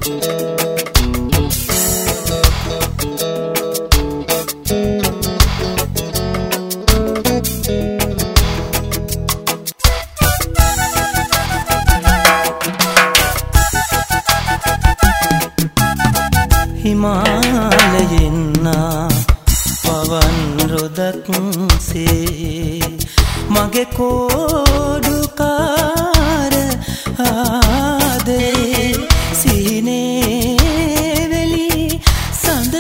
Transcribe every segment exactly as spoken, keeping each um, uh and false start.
හිමාලයෙන් පවන් රොදක් සේ මගේ කෝඩුකාර ආදරේ සීනේ වෙලි සඳ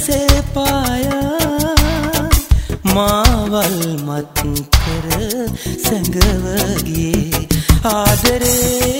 සෙපායා මාවල් මත් කර සැඟව ගියේ ආදරේ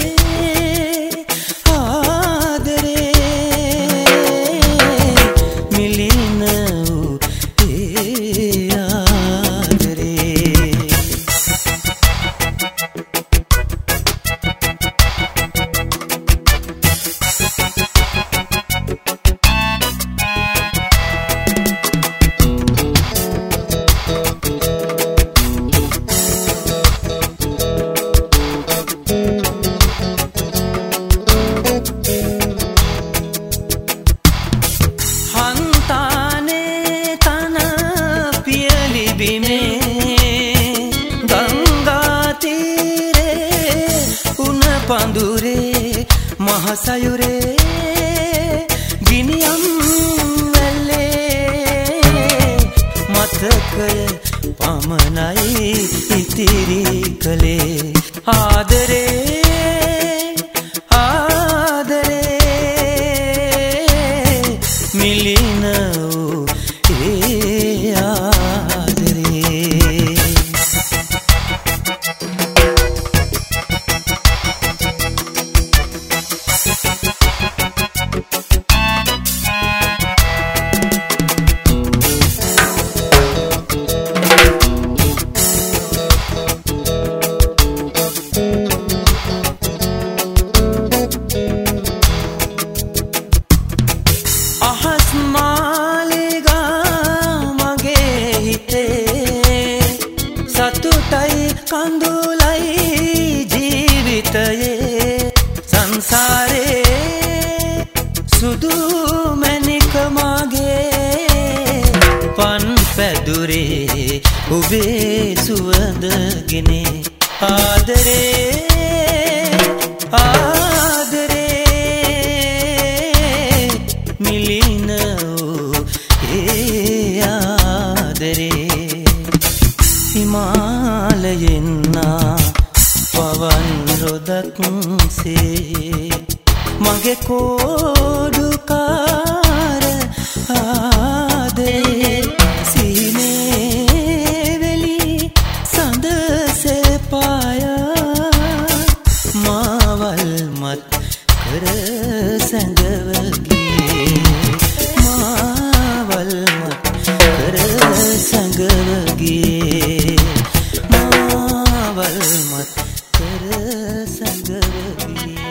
පඳුරේ මහසයුරේ ගිනියම් වැල්ලේ මතකය පමණයි ඉතිරි කලේ ආදරේ ආදරේ මිලින වූ ඒ ආදරේ සතුටයි කඳුලයි ජීවිතයේ සංසාරේ සුදු මැණික මගේ පන් පැදුරේ ඔබේ සුවඳගෙන ආදරේ ආදරේ මිලින වූ ඒ ආදරේ හිමාලයෙන් පවන් රොදක් සේ මගේ කෝඩුකාර ආදරේ සීනේ වෙලි සඳ සෙපායා මාවල් මත් කර සැඟව ගියේ මාවල් මත් කර සැඟව ගියේ මාවල් මත් කර සැඟව ගියේ